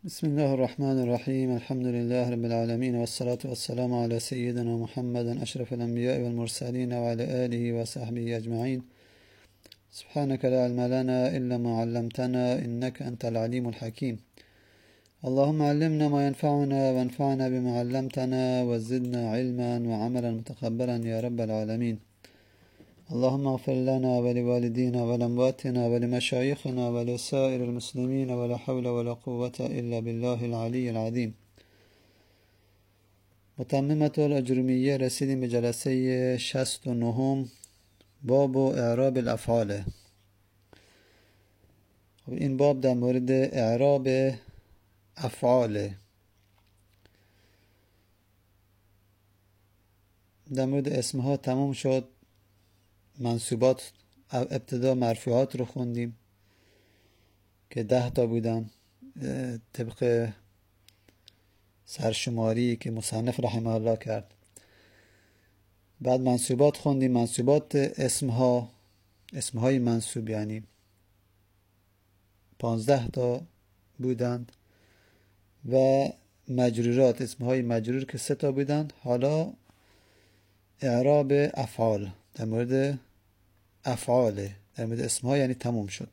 بسم الله الرحمن الرحيم. الحمد لله رب العالمين، والصلاة والسلام على سيدنا محمد أشرف الأنبياء والمرسلين وعلى آله وصحبه أجمعين. سبحانك لا علم لنا إلا ما علمتنا إنك أنت العليم الحكيم. اللهم علمنا ما ينفعنا وانفعنا بما علمتنا وزدنا علما وعملا متقبلا يا رب العالمين. اللهم اغفر لنا ولوالدينا ولأمواتنا ولمشايخنا ولسائر المسلمين، ولا حول ولا قوة إلا بالله العلي العظيم. متممة الأجرومیه رسیدیم به جلسه 69 باب اعراب الافعال. این باب در مورد اعراب افعال، در مورد اسمها تمام شد. منصوبات ابتدا مرفوعات رو خوندیم که 10 تا بودن طبق سرشماری که مصنف رحمه الله کرد. بعد منصوبات خوندیم. منصوبات اسمهای منصوب یعنی 15 تا بودند و مجرورات اسمهای مجرور که 3 تا بودند. حالا اعراب افعال، در مورد افعال، در مورد اسمها یعنی تموم شد.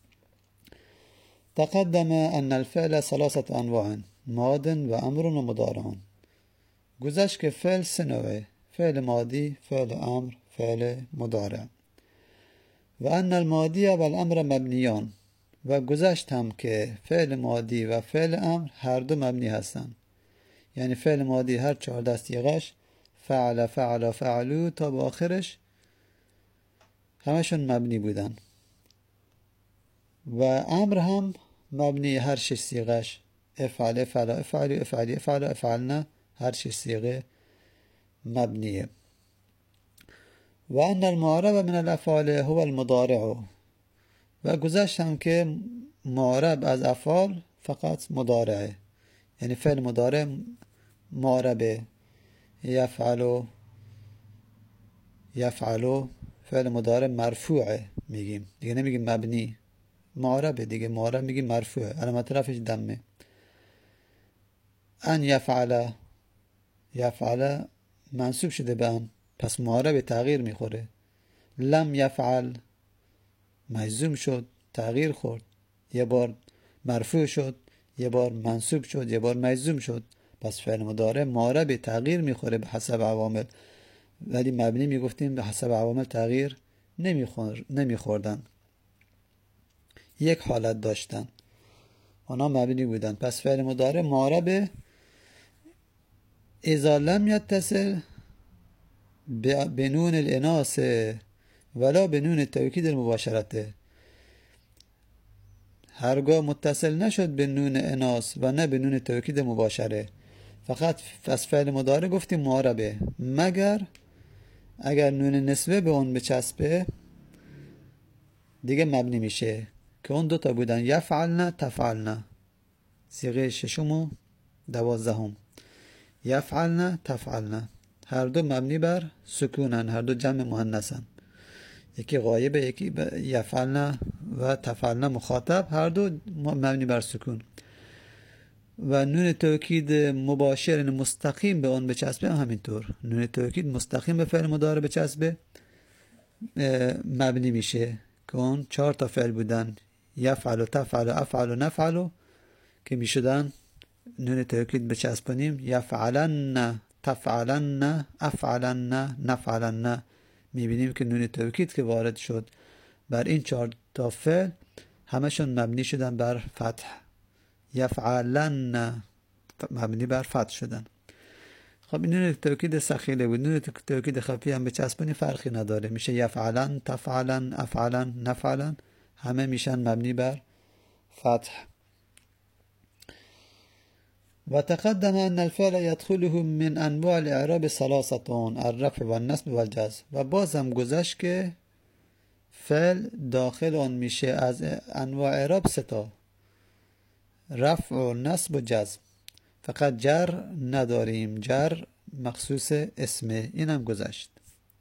تقدم ان الفعل 3 انواع ماض و امر و مضارع. گذشت که فعل 3 نوعه: فعل ماضی، فعل امر، فعل مضارع. و ان الماضی و الامر مبنیان، و گذشت هم که فعل ماضی و فعل امر هر دو مبنی هستند. یعنی فعل ماضی هر 14 صیغش فعل، فعل، فعلو تا به آخرش همشون مبنی بودن. و امر هم مبنی هر 6 صیغش افعل، افعل، افعلو، افعلی، افعل، افعلنا، هر 6 صیغه مبنیه. و ان المعرب من الافعال هو المضارع. و گذشت هم که معرب از افعال فقط مضارعه، یعنی فعل مضارع معربه. یفعلو، یفعلو فعل مضارع مرفوعه میگیم دیگه، نمیگیم مبنی، معربه دیگه. معرب میگیم مرفوعه، علامت رفعش دمه. ان یفعل، یفعل منصوب شده به ان، پس معرب تغییر میخوره. لم یفعل مجزوم شد، تغییر خورد، یه بار مرفوع شد، یه بار منصوب شد، یه بار مجزوم شد. پس فعل مضارع معرب تغییر میخوره به حسب عوامل، ولی مبنی میگفتیم به حسب عوامل تغییر نمیخوردن. یک حالت داشتن، اونا مبنی بودن. پس فعل مضارع معرب اذا لم يتصل بنون الاناث ولا بنون التوکید المباشرته. هرگاه متصل نشد به نون اناث و نه به نون توکید مباشره، فقط از فعل مضارع گفتیم معربه، مگر اگر نون نسبه به اون بچسبه دیگه مبنی میشه، که اون 2 تا بودن: یفعلن، تفعلن. صیغه 6 و 12. یفعلن، تفعلن، هر دو مبنی بر سکونن، هر دو جمع مؤنثن. یکی غایبه، یکی یفعلن و تفعلن مخاطب، هر دو مبنی بر سکون. و نون توکید مباشر مستقیم به اون بچسبه همینطور. نون توکید مستقیم به فعل مضارع بچسبه مبنی میشه، که اون 4 تا فعل بودن: یفعل و تفعل و افعل و نفعل، که میشدن نون توکید بچسبونیم یفعلن، تفعلن، افعلن، نفعلن. میبینیم که نون توکید که وارد شد بر این 4 تا فعل همشون مبنی شدن بر فتح. یفعلن مبنی بر فتح شدن. خب این نون توکید ثقیله بود. نون توکید خفی هم بچسبونی فرقی نداره، میشه یفعلن، تفعلن، افعلن، نفعلن، همه میشن مبنی بر فتح. و تقدم ان الفعل يدخله من انواع الاعراب 3: الرفع والنصب والجزم. و باز هم گذشت که فعل داخل اون میشه از انواع اعراب 3 تا: رفع و نصب و جزم. فقط جر نداریم، جر مخصوص اسمه، اینم گذشت.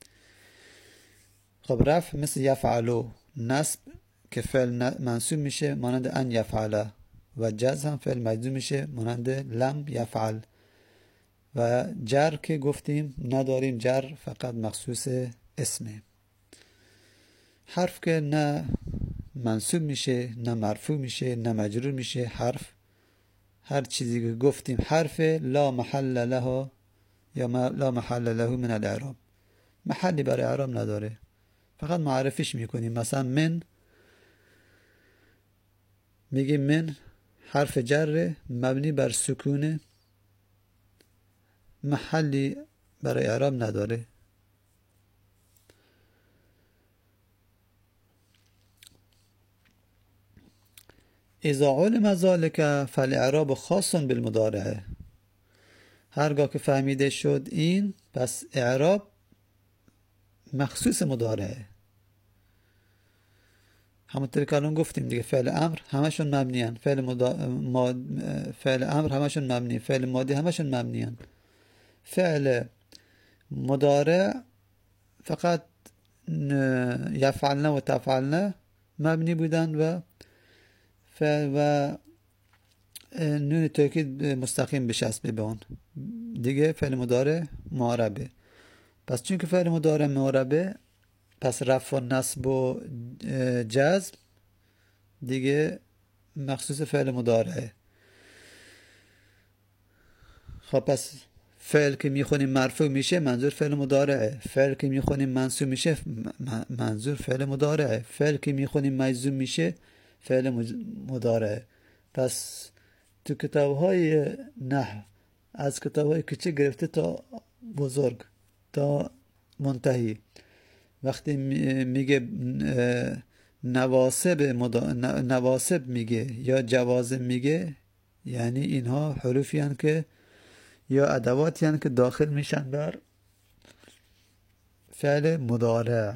خب رفع مثل یفعلو، نصب که فعل منصوب میشه مانند ان یفعله، و جزم هم فعل مجزوم میشه مانند لم یفعل. و جر که گفتیم نداریم، جر فقط مخصوص اسمه. حرف که نه منصوب میشه نه مرفوع میشه نه مجرور میشه، حرف هر چیزی که گفتیم حرف لا محل له یا لا محل له من الاعراب، محلی برای اعراب نداره، فقط معرفیش میکنیم. مثلا من، میگیم من حرف جر مبنی بر سکونه، محلی برای اعراب نداره. اذا علم ذلك فالاعراب خاص بالمضارع. هرگاه که فهمیده شد این، پس اعراب مخصوص مضارعه. همونطور که الان گفتیم دیگه، فعل امر همشون مبنیان، فعل امر همشون مبنی، فعل ماضی همشون مبنیان. فعل مضارع فقط یفعلن و تفعلن مبنی بودن و نون تأکید مستقیم بچسبه به اون دیگه. فعل مضارع معربه. پس چون که فعل مضارع معربه، پس رفع و نصب و جزم دیگه مخصوص فعل مضارعه. خب پس فعل که میخونیم مرفوع میشه منظور فعل مضارعه، فعل که میخونیم منصوب میشه منظور فعل مضارعه، فعل که میخونیم مجزوم میشه فعل مضارعه. پس تو کتاب‌های نحو، از کتاب‌های کوچک گرفته تا بزرگ تا منتهی، وقتی میگه نواسب میگه یا جوازم میگه، یعنی اینها حروفی هستند که یا ادواتی هستند که داخل میشن بر فعل مضارع.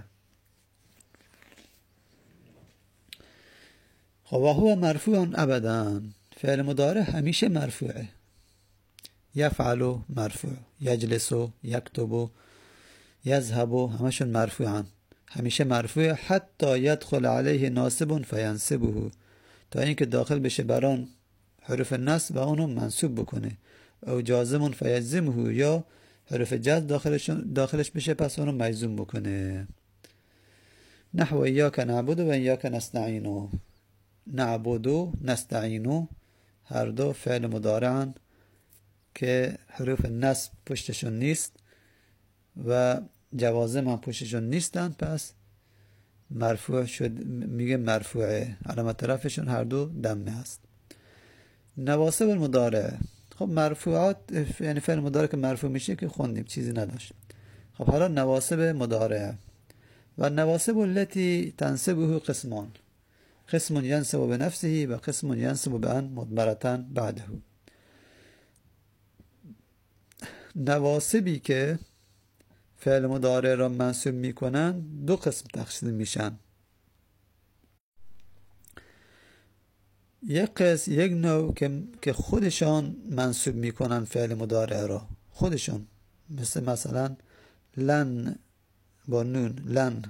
خب و هو مرفوع ابدا، فعل مضارع همیشه مرفوعه. یفعل مرفوع، یجلس، یکتب، یذهب همشون مرفوعن، همیشه مرفوع. حتی یدخل علیه ناصب فینصبه، تا اینکه داخل بشه بران حروف نصب و اونو منصوب بکنه. او جازم فیجزمه، یا حروف جزم داخلش بشه پس اونو مجزوم بکنه. نحو ایاک نعبد و ایاک نستعین. نعبد و نستعین هر دو فعل مضارعن که حروف نصب پشتشون نیست و جوازم هم پشتشون نیستن، پس مرفوع شد. میگه مرفوعه، علامت رفعشون هر دو دمه هست. نواصب المضارع، خب مرفوعات یعنی فعل مضارع که مرفوع میشه که خوندیم، چیزی نداشت. خب حالا نواصب مضارع. و نواصب التي تنصبه قسمان، قسم ینصب بنفسه و قسم ینصب بان مضمرة بعده. نواصبی که فعل مضارع را منصوب میکنن دو قسم تقسیم میشن. یک نوع که خودشان منصوب میکنن فعل مضارع را، خودشان، مثلا لن با نون، لن.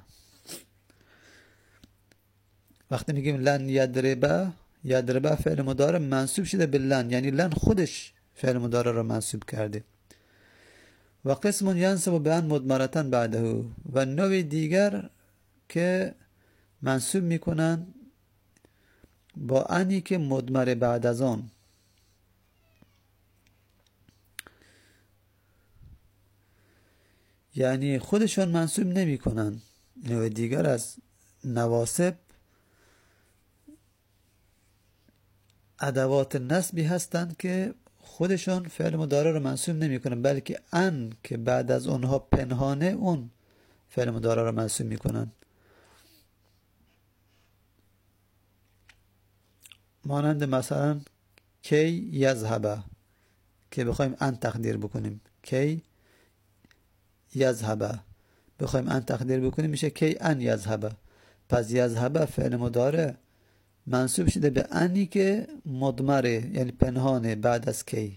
وقتی میگیم لن یضربه فعل مضارع منصوب شده به لن، یعنی لن خودش فعل مضارع را منصوب کرده. و قسم ینصب بان مضمرة بعده، و نوع دیگر که منصوب میکنن با انی که مضمر بعد از آن. یعنی خودشون منصوب نمی کنن. نوع دیگر از نواصب ادوات نصبی هستند که خودشون فعل مضارع رو منصوب نمی کنن، بلکه ان که بعد از اونها پنهانه اون فعل مضارع رو منصوب می کنن. مانند مثلا کی یذهب که بخوایم ان تقدیر بکنیم، کی یذهب بخوایم ان تقدیر بکنیم میشه کی ان یذهب. پس یذهب فعل مضارع منصوب شده به انی که مضمره، یعنی پنهانه بعد از کی.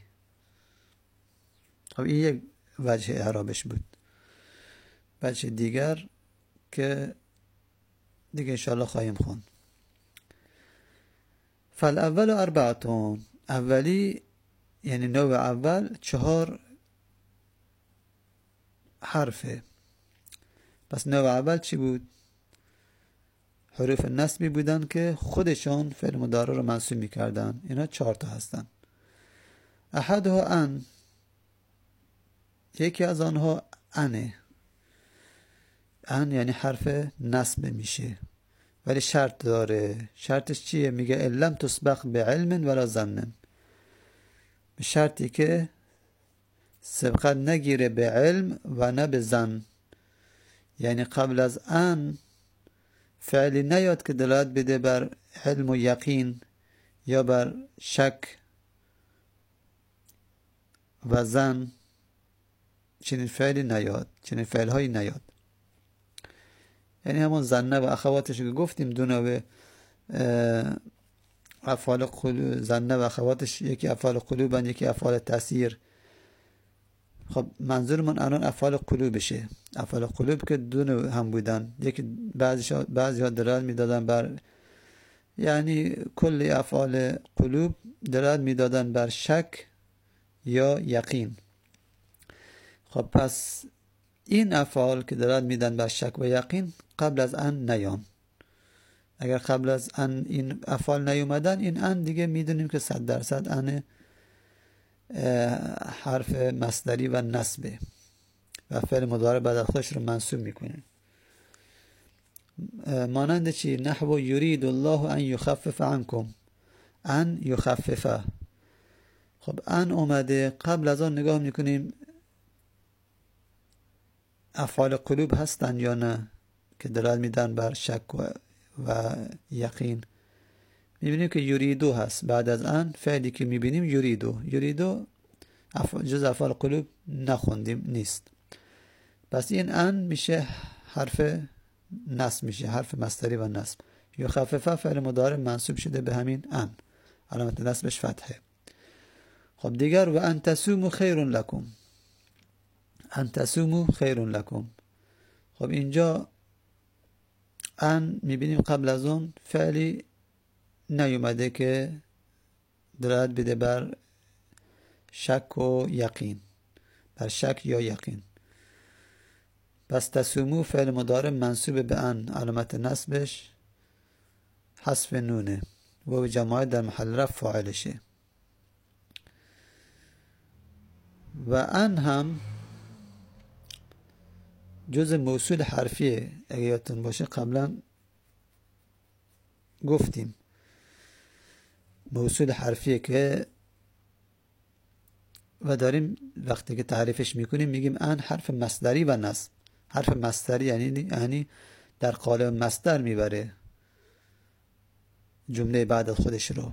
خب این یک وجه اعرابش بود. وجه دیگر که دیگه انشاءالله خواهیم خوند. فالاول 4 اولی یعنی نوع اول 4 حرفه. پس نوع اول چی بود؟ حروف نسبی بودن که خودشون فعل مضارع رو منصوب میکردن. اینا 4 تا هستن. احدها ان، یکی از آنها انه. ان یعنی حرف نسب میشه، ولی شرط داره. شرطش چیه؟ میگه لم تسبق به علم ولا ظن، به شرطی که سبقت نگیره به علم و نه به ظن. یعنی قبل از ان فعلی نیاد که دلالت بده بر علم و یقین یا بر شک و ظن. چنین فعلی نیاد، چنین فعل هایی نیاد. یعنی همون ظنه و اخواتش که گفتیم دو نوع افعال قلوب، ظنه و اخواتش، یکی افعال قلوبن یکی افعال تاثیر. خب منظورمون الان افعال قلوبشه. افعال قلوب که دو نوع هم بودن، یکی بعضی ها دلالت میدادن بر، یعنی کل افعال قلوب دلالت میدادن بر شک یا یقین. خب پس این افعال که دلالت میدن بر شک و یقین قبل از ان نیان. اگر قبل از ان این افعال نیومدن، این ان دیگه میدونیم که 100% ان حرف مصدری و نسبه و فعل مضارع بعد از خودش رو منصوب میکنه. مانند چی؟ نحو یرید الله ان یخفف عنکم، ان یخففه. خب ان اومده، قبل از آن نگاه میکنیم افعال قلوب هستن یا نه که دلالت میدن بر شک و یقین. میبینیم که یریدو هست. بعد از ان فعلی که میبینیم یریدو جز افعال قلوب نخوندیم، نیست. پس این ان میشه حرف نصب، میشه حرف مصدری و نصب. یخففه فعل مضارع منصوب شده به همین ان، علامت نصبش فتحه. خب دیگر و ان تصوموا خیر لکم، ان تصوموا خیر لکم. خب اینجا ان میبینیم قبل از اون فعلی نیومده که دلالت بده بر شک و یقین، بر شک یا یقین. پس تصوموا فعل مضارع منصوب به ان، علامت نصبش حذف نونه و جماعت در محل رفع فاعلشه. و ان هم جز موصول حرفیه. اگه یادتون باشه قبلا گفتیم موصول حرفیه که و داریم وقتی که تعریفش میکنیم میگیم ان حرف مصدری و نصب. حرف مصدری یعنی در قالب مصدر میبره جمله بعد از خودش رو.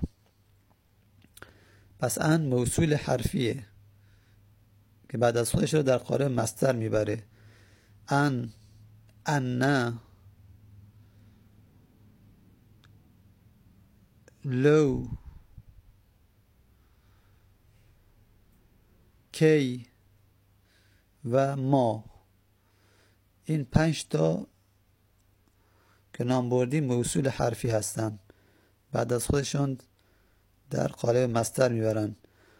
پس ان موصول حرفیه که بعد از خودش رو در قالب مصدر میبره. ان، ان، لو، کی و ما، این 5 تا که نام بردیم موصول حرفی هستن، بعد از خودشون در قالب مصدر میبرن.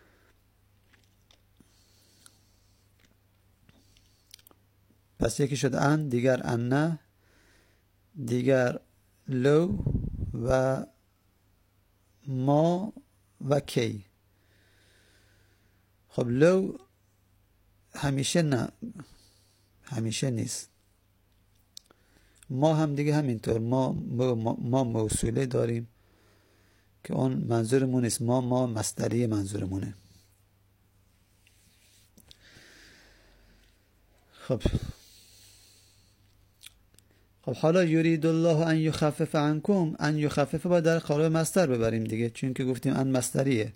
پس یکی شد ان، دیگر ان، دیگر لو و ما و کی. خب لو همیشه نه، همیشه نیست. ما هم دیگه همینطور. ما موصوله داریم که اون منظورمون نیست. ما مصدری منظورمونه. خب حالا یرید الله ان یخفف عنکم، ان یخفف باید در قالب مصدر ببریم دیگه، چون که گفتیم ان مصدریه.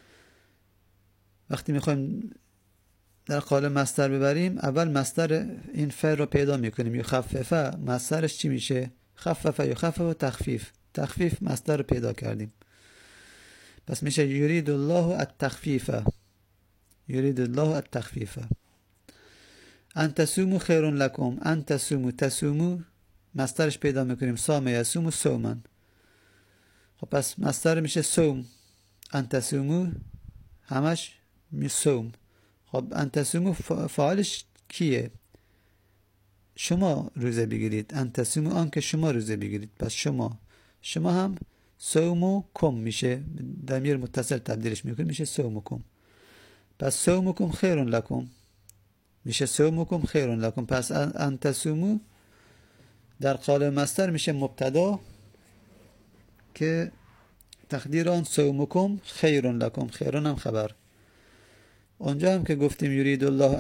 وقتی میخوایم در قالب مصدر ببریم، اول مصدر این فعل رو پیدا میکنیم. یخففه مصدرش چی میشه؟ خفف یخفف و تخفیف. تخفیف مصدر رو پیدا کردیم، پس میشه یرید الله التخفیف، یرید الله التخفیف. ان تصوموا خیر لکم، ان تصوموا، تصوموا مصدرش پیدا میکنیم. صام یصوم صوما. خب پس مصدر میشه صوم. انتصومو همش می صوم. خب انتصومو فاعلش کیه؟ شما روزه بگیرید. انتصومو آن که شما روزه بگیرید. پس شما هم صومو کم میشه، ضمیر متصل تبدیلش میکنه میشه صومکم. پس صومکم خیرون لکم میشه صومکم خیرون لکم. پس انتصومو در قالب مصدر میشه مبتدا که تقدیر آن صومکم خیرون لکم، خیرون هم خبر. اونجا هم که گفتیم یرید الله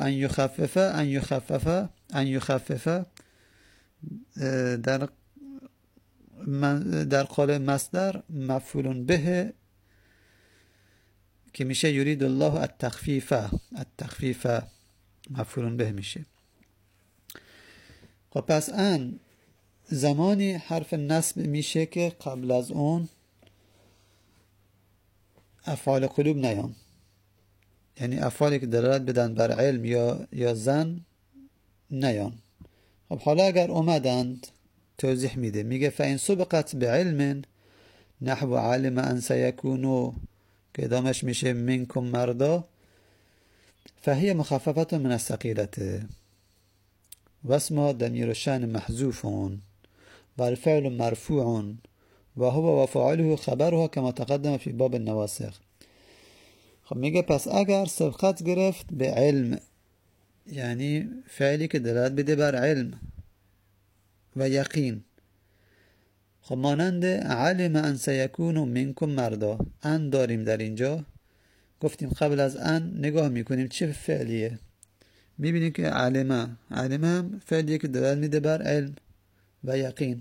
ان یخفف در قالب مصدر مفعول به که میشه یرید الله التخفیف مفعول به میشه. خب پس ان زمانی حرف نصب میشه که قبل از اون افعال قلوب نیان، یعنی افعالی که دلالت بدن بر علم یا زن نیان. خب حالا اگر اومدند توضیح میده، میگه فإن سبقت بعلم نحو علم ان سیکونو که ادامش میشه منکم مردا فهی مخففت من الثقیلة و اسمها ضمیر الشأن محذوف و الفعل مرفوع و هو و فاعله خبرها كما تقدم في باب النواسخ. خب میگه پس اگر سبقت گرفت به علم، یعنی فعلی که دلالت بده بر علم و یقین. خب مانند علم ان سیکون منکم مردا، ان داریم در اینجا. گفتیم قبل از ان نگاه میکنیم چه فعلیه، میبینیم که علم هم فعلیه که دلالت میده بر علم و یقین.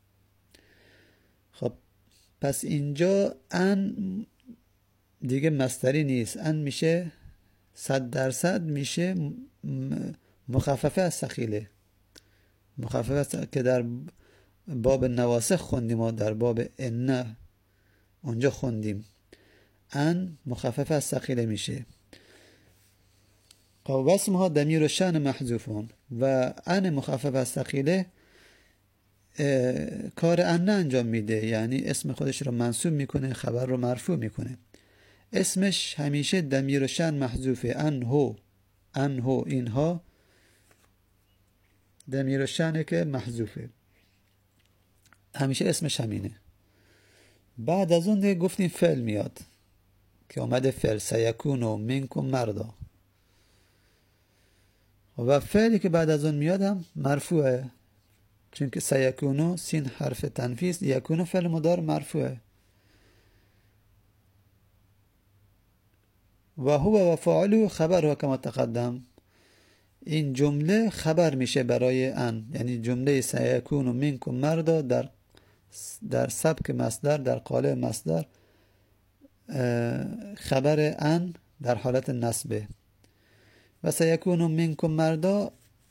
خب پس اینجا ان دیگه مصدری نیست، ان میشه 100% میشه مخففه از ثقیله. مخففه که در باب نواسخ خوندیم و در باب ان اونجا خوندیم ان مخففه از ثقیله میشه. و اسمها ضمیر الشأن محذوفون و ان مخففه از ثقیله کار ان انجام میده، یعنی اسم خودش رو منصوب میکنه، خبر رو مرفوع میکنه. اسمش همیشه ضمیر الشأن محذوفه. انهو اینها ضمیر الشأنه که محذوفه، همیشه اسمش همینه. بعد از اون دیگه گفتیم فعل میاد که اومده فعل سیکونو منکم مردا و فعلی که بعد از اون میاد هم مرفوعه، چون که سیکونو سین حرف تنفیس، یکونو فعل مضارع مرفوعه. و هو و فاعله خبرها کما تقدم، این جمله خبر میشه برای ان، یعنی جمله سیکون و منکم مردا در سبک مصدر، در قالب مصدر خبر ان در حالت نصبه. و سیکون و منکم مردا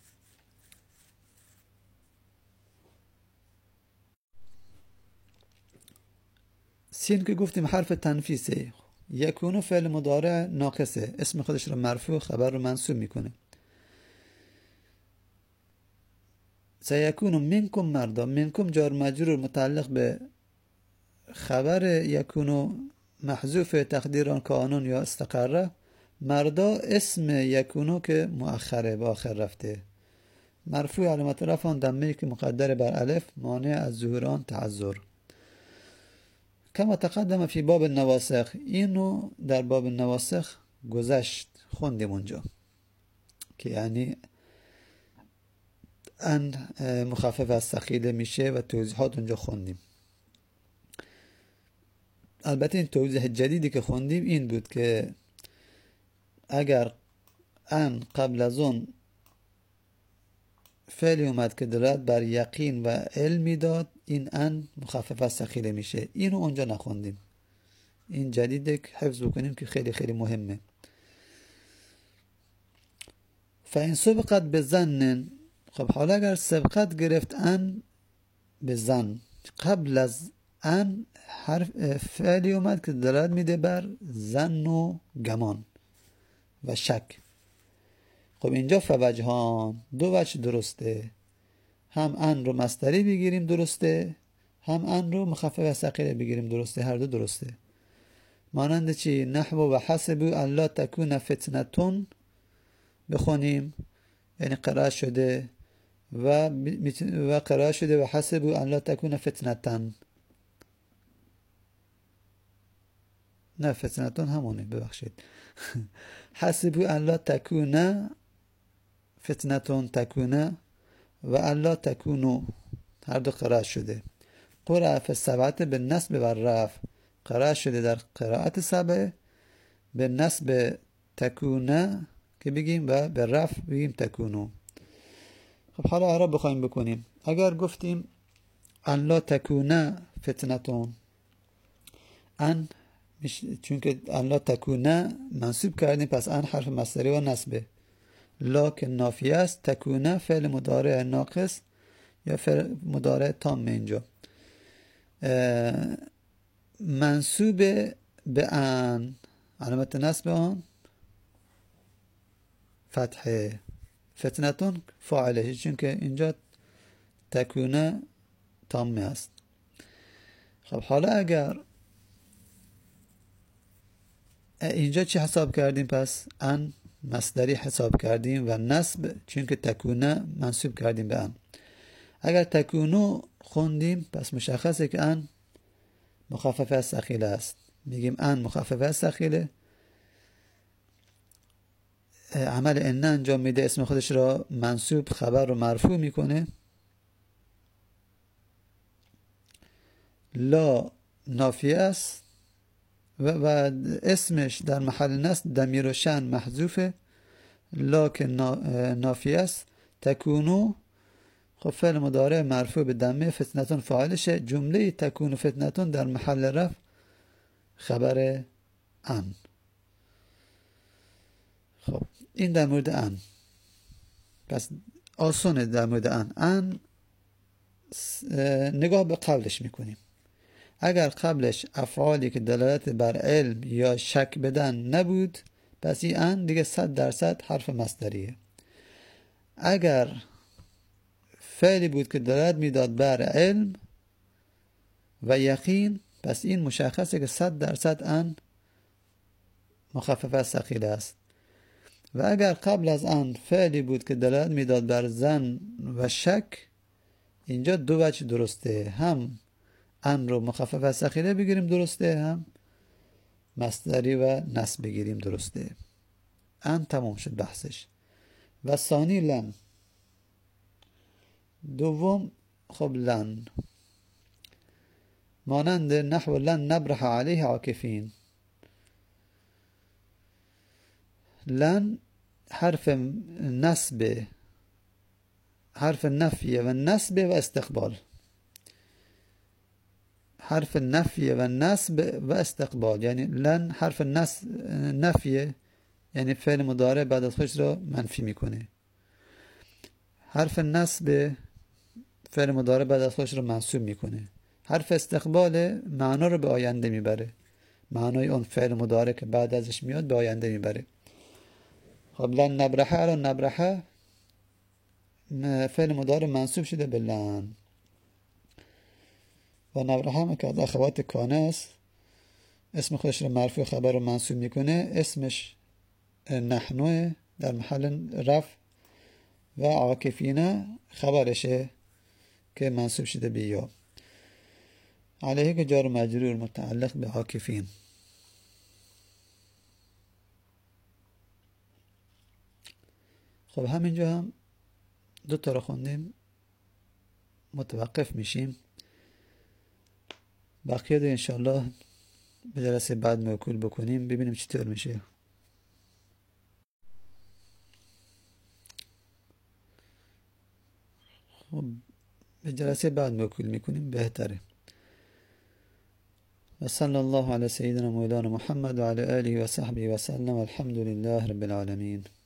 سین که گفتیم حرف تنفیسه، یکونو فعل مضارع ناقصه، اسم خودش رو مرفوع خبر رو منصوب میکنه. سیکون منکم مردا، منکم جار مجرور متعلق به خبر یکونو محذوف تقدیران کانون یا استقره. مردا اسم یکونو که مؤخره به آخر رفته، مرفوع علامت رفع آن ضمه که مقدر بر الف مانع از ظهور آن تعذر. کما تقدم فی باب النواسخ، اینو در باب النواسخ گذشت خوندیم اونجا که یعنی ان مخفف از ثقیله میشه و توضیحات اونجا خوندیم. البته این توضیح جدیدی که خوندیم این بود که اگر ان قبل از اون فعلی اومد که دلالت بر یقین و علمی داد، این ان مخفف از ثقیله میشه. اینو اونجا نخوندیم، این جدیده که حفظ بکنیم که خیلی خیلی مهمه. فإن سبقت بظن، خب حالا اگر سبقت گرفت ان به ظن، قبل از ان حرف فعلی اومد که دلالت میده بر ظن و گمان و شک. خب اینجا فوجهان، دو وجه درسته، هم ان رو مصدری بگیریم درسته، هم ان رو مخفف و ثقیله بگیریم درسته، هر دو درسته. مانند چی؟ نحو و حسبوا ان لا تکون فتنتون بخونیم، یعنی قرائت شده و قرائت شده و حسبوا ان لا تکون فتنتن. نه فتنتون همونه، ببخشید. حسبوا ان لا تکون فتنتون تکونه و ان لا تکونو، هر دو قرائت شده. قرأ فی السبعة بالنصب و الرفع، قرائت شده در قرائت سبعه به نصب تکونه که بگیم و به رفع بگیم تکونو. خب حالا اعراب بخوایم بکنیم. اگر گفتیم ان لا تکونه فتنتون، ان چون که ان لا تکونه منصوب کردیم، پس ان حرف مصدری و نصبه. لا که نافیه است، تکونه فعل مضارع ناقص یا فعل مضارع تام اینجا. منصوب به ان، علامت نصب آن فتحه. فتنتون فاعله، چون که اینجا تکونه تامه است. خب حالا اگر اینجا چی حساب کردیم؟ پس ان مصدری حساب کردیم و نصب چون که تکونه منصوب کردیم به ان. اگر تکونو خوندیم پس مشخصه که ان مخفف از ثقیله است. میگیم ان مخفف از ثقیله، عمل ان انجام میده، اسم خودش را منصوب خبر رو مرفوع میکنه. لا نافیه است و اسمش در محل نصب ضمیر و شأن محذوفه. لا که نافیه است. تکونو خب فعل مضارع مرفوع به ضمه، فتنتون فاعلشه. جمله تکونو فتنتون در محل رفع خبر ان. خب این در مورد ان. پس آسونه در مورد ان نگاه به قبلش میکنیم. اگر قبلش افعالی که دلالت بر علم یا شک بدن نبود، پس این ان دیگه 100% حرف مصدریه. اگر فعلی بود که دلالت میداد بر علم و یقین، پس این مشخصه که 100% ان مخفف از ثقیله است. و اگر قبل از ان فعلی بود که دلالت میداد بر ظن و شک، اینجا دو وجه درسته، هم ان رو مخفف از ثقیله بگیریم درسته، هم مصدری و نصب بگیریم درسته. ان تمام شد بحثش. و ثانی لن. دوم خب لن مانند نحو لن نبرح علیه عاکفین. لن حرف نصب، حرف نفیه و نصب و استقبال. حرف نفیه و نصب و استقبال، یعنی لن حرف نفیه، یعنی فعل مضارع بعد از خودش را منفی میکنه. حرف نصب فعل مضارع بعد از خودش را منصوب میکنه. حرف استقبال معنا رو به آینده میبره، معنای اون فعل مضارع که بعد ازش میاد به آینده میبره. خب لن نبرحه، الان نبرحه فعل مضارع منصوب شده به لن و نبرحه هم که از اخوات کانه است، اسم خودش رو مرفوع خبر رو منصوب میکنه، اسمش نحنوه در محل رفع و عاکفینه خبرشه که منصوب شده به یا. علیه که جار مجرور متعلق به عاکفین. خب همینجا هم دو تا رو خوندیم، متوقف میشیم. بقیه رو انشالله به جلسه بعد موکول بکنیم، ببینیم چطور میشه. خب به جلسه بعد موکول میکنیم بهتره. و صلی الله علی سیدنا مولانا محمد و علی آله و صحبه و سلم. الحمد لله رب العالمین.